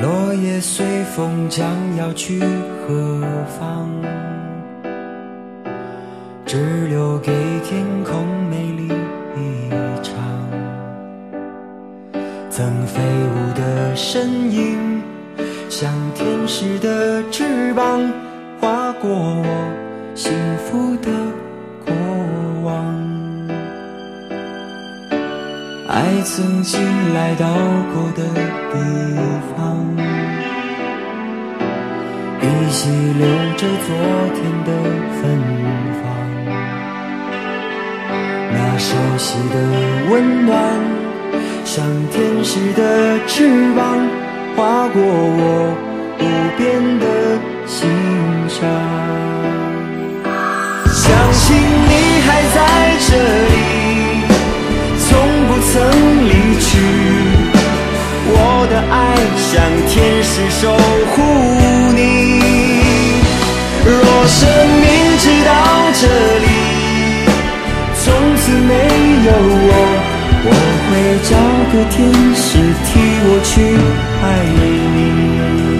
落叶随风将要去何方？只留给天空美丽一场。曾飞舞的身影，像天使的翅膀，划过我幸福的过往。爱曾经来到过的地方，依稀留着昨天的芬芳。那熟悉的温暖，像天使的翅膀，划过我无边的心上。相信你还在这里，从不曾离去。我的爱像天使守护你。若生命直到这里，从此没有我会找个天使替我去爱你。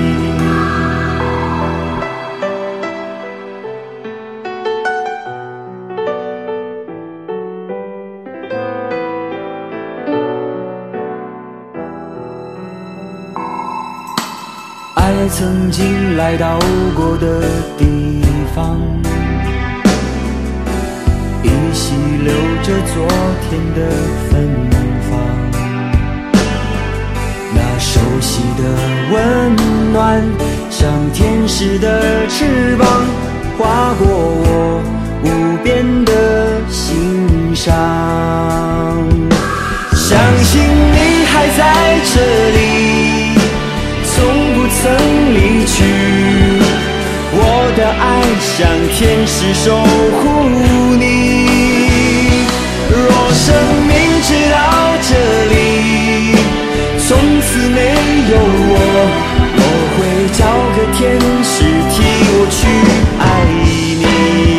爱曾经来到过的地方，依稀留着昨天的芬芳。那熟悉的温暖，像天使的翅膀，划过我无边的心上。相信你还在这里，从不曾离去。我的爱像天使守护你。若生命直到这里，从此没有我会找个天使替我去爱你。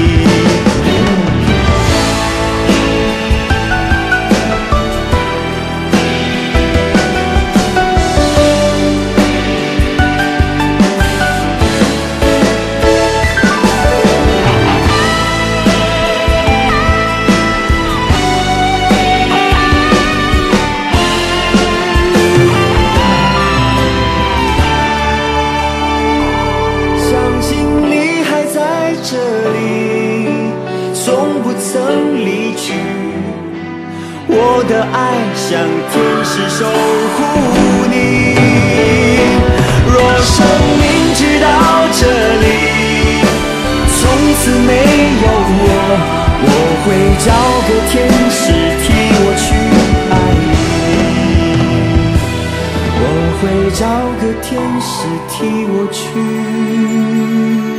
我的爱像天使守护你。若生命直到这里，从此没有我会找个天使替我去爱你。我会找个天使替我去